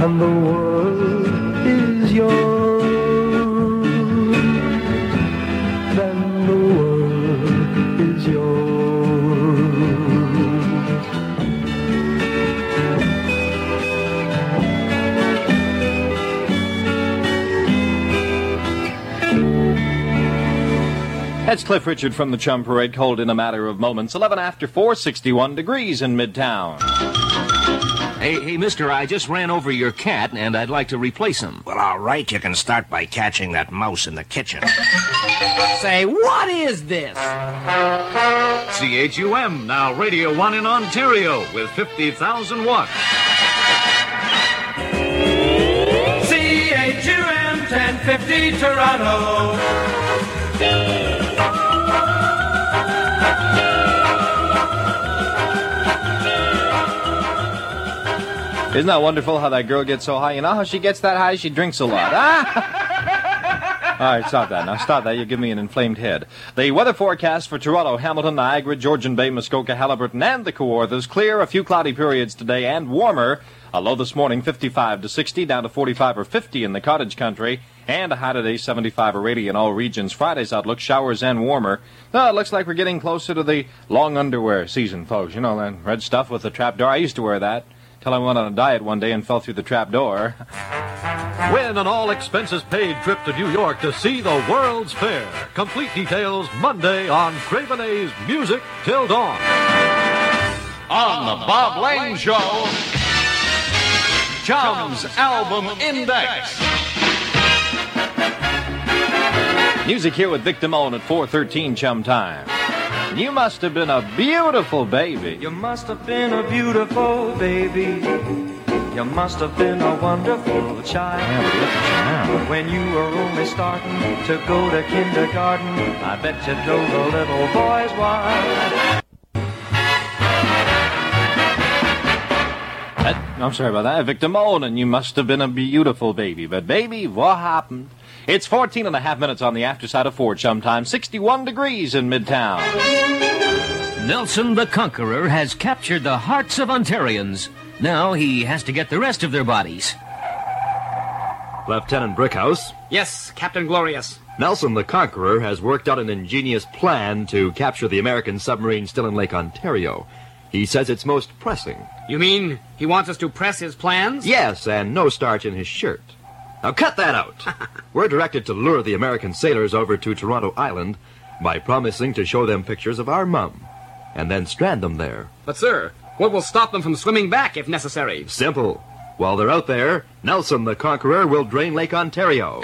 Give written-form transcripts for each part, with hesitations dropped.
and the world is yours, then the world is yours. That's Cliff Richard from the Chum Parade, cold in a matter of moments. 11 after 4, 61 degrees in Midtown. Hey, mister, I just ran over your cat, and I'd like to replace him. Well, all right, you can start by catching that mouse in the kitchen. Say, what is this? CHUM, now Radio 1 in Ontario with 50,000 watts. CHUM 1050 Toronto. Isn't that wonderful how that girl gets so high? You know how she gets that high? She drinks a lot. All right, stop that. Now, stop that. You give me an inflamed head. The weather forecast for Toronto, Hamilton, Niagara, Georgian Bay, Muskoka, Haliburton, and the Kawarthas. Clear, a few cloudy periods today, and warmer. A low this morning, 55 to 60, down to 45 or 50 in the cottage country. And a high today, 75 or 80 in all regions. Friday's outlook, showers and warmer. It looks like we're getting closer to the long underwear season, folks. You know, that red stuff with the trapdoor. I used to wear that. Till I went on a diet one day and fell through the trap door. Win an all-expenses-paid trip to New York to see the World's Fair. Complete details Monday on Craven A's Music Till Dawn. On the Bob Lane Show, Chum's Album Index. Music here with Vic Damone at 4:13 Chum time. You must have been a beautiful baby. You must have been a beautiful baby. You must have been a wonderful child. Yeah, but look at you now. When you were only starting to go to kindergarten, I bet you drove the little boys wild. I'm sorry about that. Vic Damone, and you must have been a beautiful baby. But baby, what happened? It's 14 and a half minutes on the afterside of 4 Chum time, 61 degrees in Midtown. Nelson the Conqueror has captured the hearts of Ontarians. Now he has to get the rest of their bodies. Lieutenant Brickhouse. Yes, Captain Glorious. Nelson the Conqueror has worked out an ingenious plan to capture the American submarine still in Lake Ontario. He says it's most pressing. You mean he wants us to press his plans? Yes, and no starch in his shirt. Now cut that out. We're directed to lure the American sailors over to Toronto Island by promising to show them pictures of our mum, and then strand them there. But, sir, what will stop them from swimming back if necessary? Simple. While they're out there, Nelson the Conqueror will drain Lake Ontario.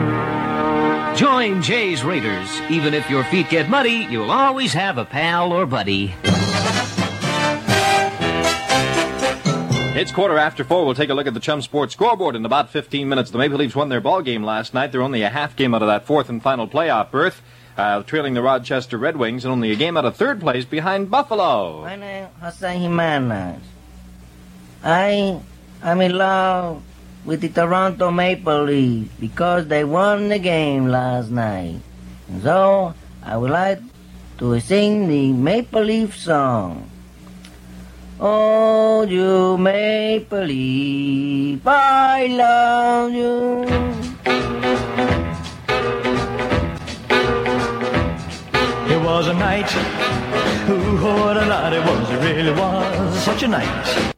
Join Jay's Raiders. Even if your feet get muddy, you'll always have a pal or buddy. It's 4:15. We'll take a look at the Chum Sports scoreboard in about 15 minutes. The Maple Leafs won their ball game last night. They're only a half game out of that fourth and final playoff berth, trailing the Rochester Red Wings, and only a game out of third place behind Buffalo. My name is Jose Jimenez. I'm in love with the Toronto Maple Leafs because they won the game last night. And so I would like to sing the Maple Leaf song. Oh, you Maple Leaf, I love you. It was a night, ooh, what a night it was, it really was such a night.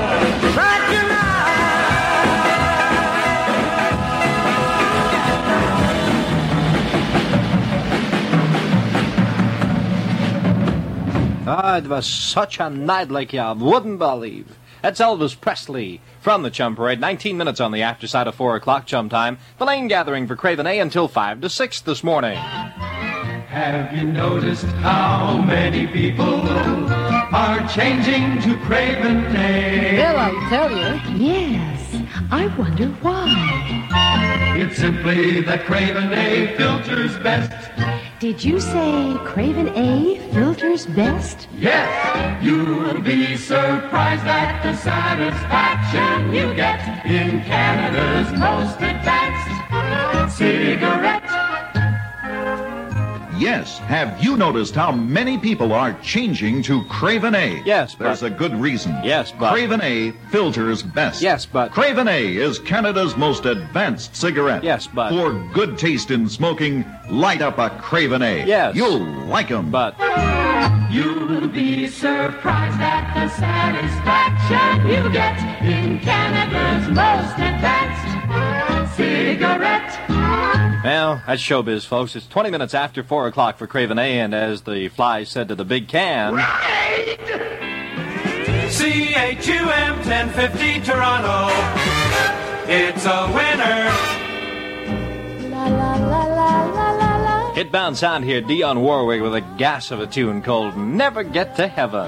It was such a night like you wouldn't believe. That's Elvis Presley from the Chum Parade. 19 minutes on the afterside of 4 o'clock Chum time. The Lane Gathering for Craven A until 5 to 6 this morning. Have you noticed how many people are changing to Craven A? Well, I'll tell you. Yes, I wonder why. It's simply that Craven A filters best. Did you say Craven A filters best? Yes, you'll be surprised at the satisfaction you get in Canada's most advanced cigarette. Yes, have you noticed how many people are changing to Craven A? Yes, but... There's a good reason. Yes, but... Craven A filters best. Yes, but... Craven A is Canada's most advanced cigarette. Yes, but... For good taste in smoking, light up a Craven A. Yes. You'll like 'em. But... You'll be surprised at the satisfaction you get in Canada's most advanced cigarette. Well, that's showbiz, folks. It's 20 minutes after 4 o'clock for Craven A, and as the fly said to the big can... Right. CHUM 1050 Toronto. It's a winner. La la la la la la la. Hitbound sound here, Dionne Warwick with a gas of a tune called Never Get to Heaven.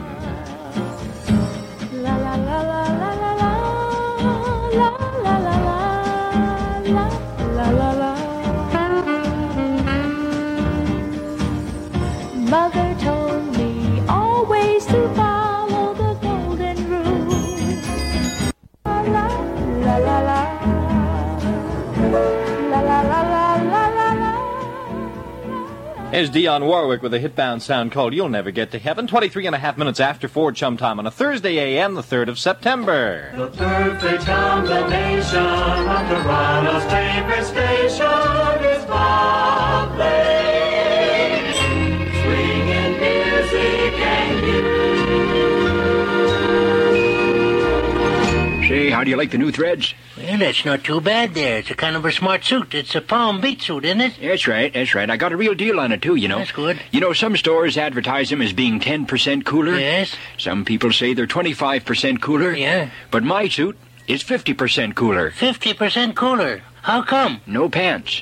La la la la la la la la la la la la. Mother told me always to follow the golden rule. La la la la la la la la la la la. Here's Dionne Warwick with a hitbound sound called You'll Never Get to Heaven. 23 and a half minutes after 4 chum time on a Thursday a.m., the 3rd of September. The perfect combination of Toronto's favorite station is Bob Lane. Swinging music and you. Say, how do you like the new threads? Well, that's not too bad there. It's a kind of a smart suit. It's a palm beat suit, isn't it? That's right, that's right. I got a real deal on it, too, you know. That's good. You know, some stores advertise them as being 10% cooler. Yes. Some people say they're 25% cooler. Yeah. But my suit is 50% cooler. 50% cooler? How come? No pants.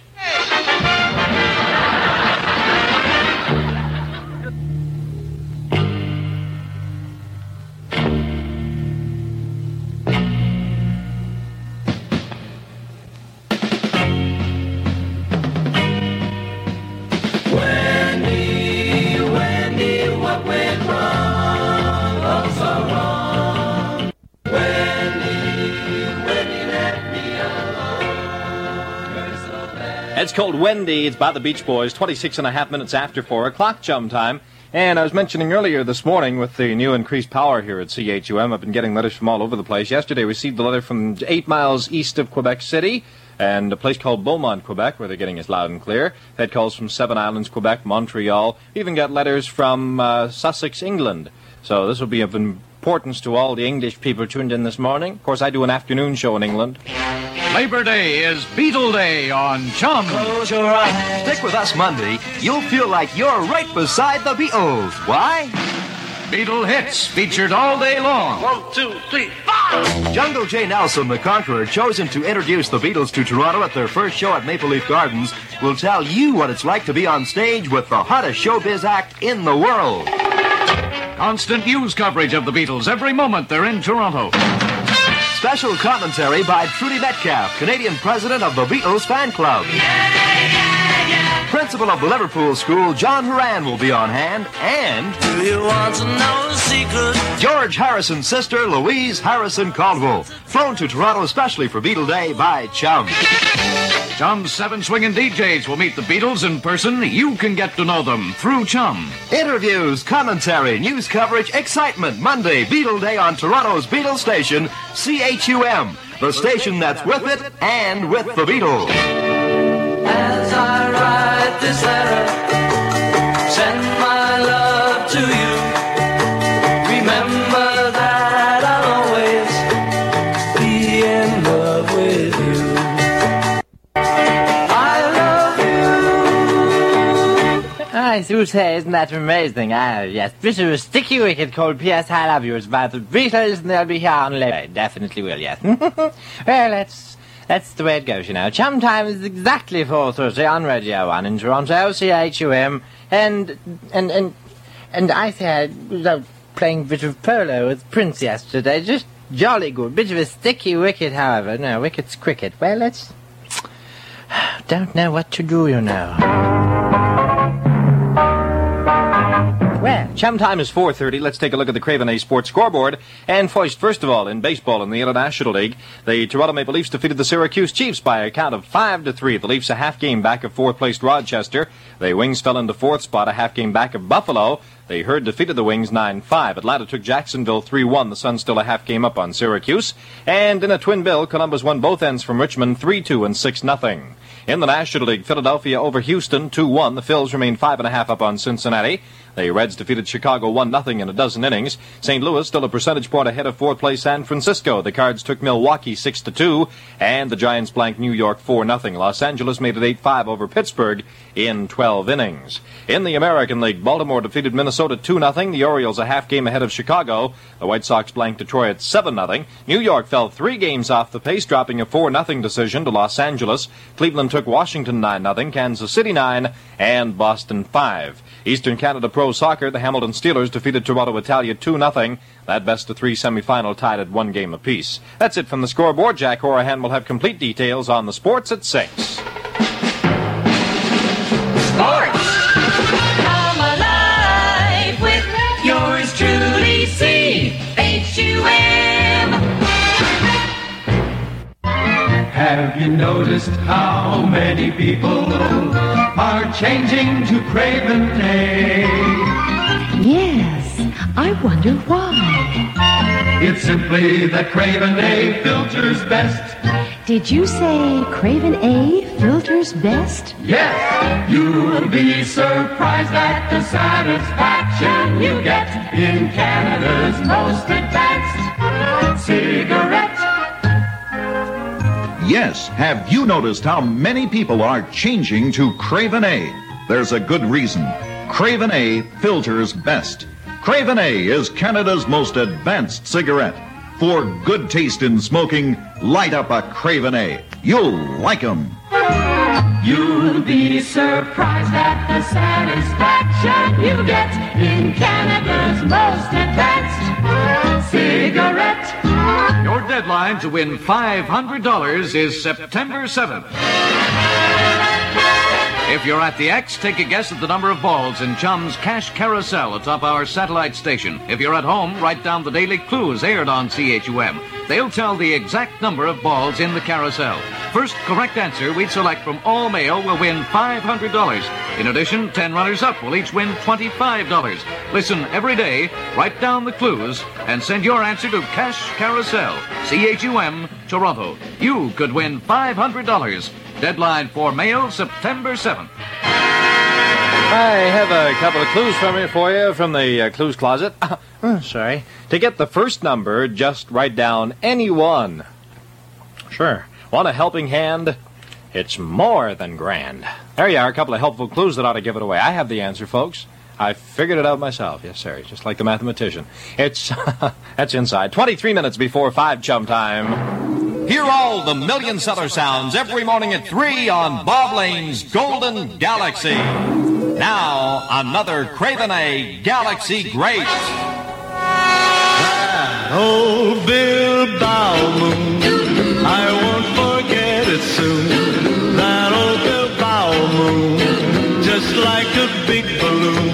It's called Wendy. It's by the Beach Boys, 26 and a half minutes after 4 o'clock chum time. And I was mentioning earlier this morning with the new increased power here at CHUM, I've been getting letters from all over the place. Yesterday I received a letter from 8 miles east of Quebec City and a place called Beaumont, Quebec, where they're getting us loud and clear. Had calls from Seven Islands, Quebec, Montreal. We even got letters from Sussex, England. So this will be of importance to all the English people tuned in this morning. Of course, I do an afternoon show in England. Labor Day is Beetle Day on Chum. Close your eyes. Stick with us Monday. You'll feel like you're right beside the Beatles. Why? Beatle hits featured all day long. 1, 2, 3, 4. Jungle J. Nelson, the Conqueror, chosen to introduce the Beatles to Toronto at their first show at Maple Leaf Gardens, will tell you what it's like to be on stage with the hottest showbiz act in the world. Constant news coverage of the Beatles every moment they're in Toronto. Special commentary by Trudy Metcalf, Canadian president of the Beatles fan club. Principal of the Liverpool School, John Horan, will be on hand, and... Do you want to know the secret? George Harrison's sister, Louise Harrison Caldwell, flown to Toronto especially for Beatle Day by Chum. Chum's 7 swinging DJs will meet the Beatles in person. You can get to know them through Chum. Interviews, commentary, news coverage, excitement. Monday, Beatle Day on Toronto's Beatles station, CHUM, the station that's with it and with the Beatles. As I write this letter, send my love to you. Remember that I'll always be in love with you. I do say, isn't that amazing? Yes, this is a sticky wicked cold P.S. I love you. It's about the Beatles, and they'll be here on Labor Day. Definitely will, yes. Well, that's the way it goes, you know. Chum time is exactly 4:30 on Radio 1 in Toronto, CHUM, and I say I was out playing a bit of polo with Prince yesterday. Just jolly good. Bit of a sticky wicket, however. No, wicket's cricket. Well, don't know what to do, you know. Well, Chum time is 4:30. Let's take a look at the Craven A Sports scoreboard. And first of all, in baseball in the International League, the Toronto Maple Leafs defeated the Syracuse Chiefs by a count of 5-3. The Leafs a half game back of fourth-placed Rochester. The Wings fell into fourth spot, a half game back of Buffalo. The Herd defeated the Wings 9-5. Atlanta took Jacksonville 3-1. The Suns still a half game up on Syracuse. And in a twin bill, Columbus won both ends from Richmond 3-2 and 6-0. In the National League, Philadelphia over Houston 2-1. The Phils remain 5.5 up on Cincinnati. The Reds defeated Chicago 1-0 in a dozen innings. St. Louis still a percentage point ahead of fourth-place San Francisco. The Cards took Milwaukee 6-2, and the Giants blanked New York 4-0. Los Angeles made it 8-5 over Pittsburgh in 12 innings. In the American League, Baltimore defeated Minnesota 2-0. The Orioles a half game ahead of Chicago. The White Sox blanked Detroit 7-0. New York fell 3 games off the pace, dropping a 4-0 decision to Los Angeles. Cleveland took Washington 9-0, Kansas City 9, and Boston 5. Eastern Canada Pro Soccer, the Hamilton Steelers defeated Toronto Italia 2-0. That best-of-3 semifinal tied at 1 game apiece. That's it from the scoreboard. Jack Horahan will have complete details on the sports at 6. Sports! Come alive with yours truly, C-H-U-M. Have you noticed how many people are changing to Craven A? Yes, I wonder why. It's simply that Craven A filters best. Did you say Craven A filters best? Yes, you'll be surprised at the satisfaction you get in Canada's most advanced cigarette. Yes, have you noticed how many people are changing to Craven A? There's a good reason. Craven A filters best. Craven A is Canada's most advanced cigarette. For good taste in smoking, light up a Craven A. You'll like 'em. You'll be surprised at the satisfaction you get in Canada's most advanced cigarette. Your deadline to win $500 is September 7th. If you're at the X, take a guess at the number of balls in Chum's Cash Carousel atop our satellite station. If you're at home, write down the daily clues aired on CHUM. They'll tell the exact number of balls in the carousel. First correct answer we'd select from all mail will win $500. In addition, 10 runners-up will each win $25. Listen every day, write down the clues, and send your answer to Cash Carousel, CHUM, Toronto. You could win $500. Deadline for mail, September 7th. I have a couple of clues for you from the clues closet. Sorry. To get the first number, just write down any one. Sure. Want a helping hand? It's more than grand. There you are, a couple of helpful clues that ought to give it away. I have the answer, folks. I figured it out myself. Yes, sir. Just like the mathematician. It's that's inside. 23 minutes before 5 Chum time. Hear all the million-seller sounds every morning at 3 on Bob Lane's Golden Galaxy. Now, another Craven A Galaxy Great. That old Bill Baumoon, I won't forget it soon. That old Bill Baumoon, just like a big balloon.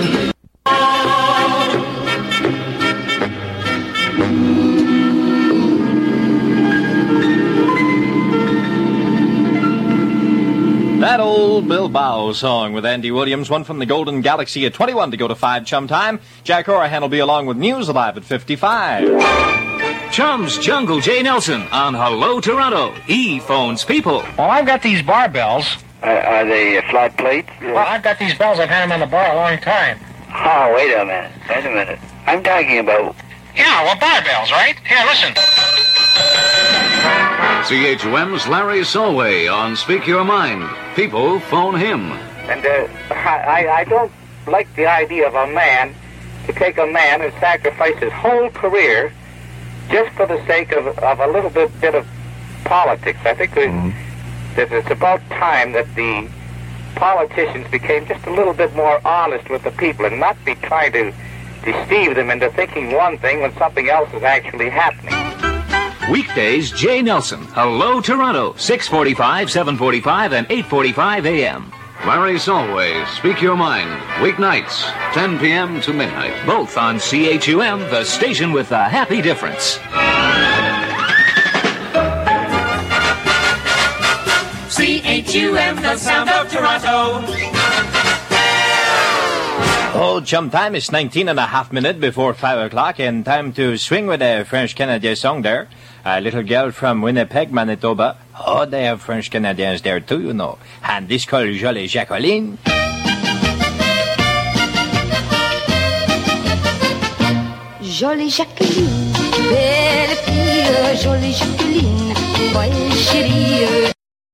That old Bilbao song with Andy Williams, one from the Golden Galaxy at 21 to go to 5 Chum time. Jack Horahan will be along with News Alive at 55. Chum's Jungle J. Nelson on Hello Toronto. He phones people. Well, I've got these bar bells. Are they flat plates? Well, I've got these bells. I've had them on the bar a long time. Oh, wait a minute. I'm talking about... Yeah, well, bar bells, right? Here, listen. CHUM's Larry Solway on Speak Your Mind. People phone him. And I don't like the idea of a man to take a man and sacrifice his whole career just for the sake of a little bit of politics. I think that it's about time that the politicians became just a little bit more honest with the people and not be trying to deceive them into thinking one thing when something else is actually happening. Weekdays, Jay Nelson. Hello, Toronto. 6:45, 7:45, and 8:45 a.m. Clarice always. Speak your mind. Weeknights, 10 p.m. to midnight. Both on CHUM, the station with a happy difference. CHUM, the sound of Toronto. Old chum time is 19 and a half minutes before 5 o'clock, and time to swing with a French-Canadian song there. A little girl from Winnipeg, Manitoba. Oh, they have French-Canadians there too, you know. And this called Jolie Jacqueline. Jolie Jacqueline, belle fille, jolie Jacqueline, moi chérie.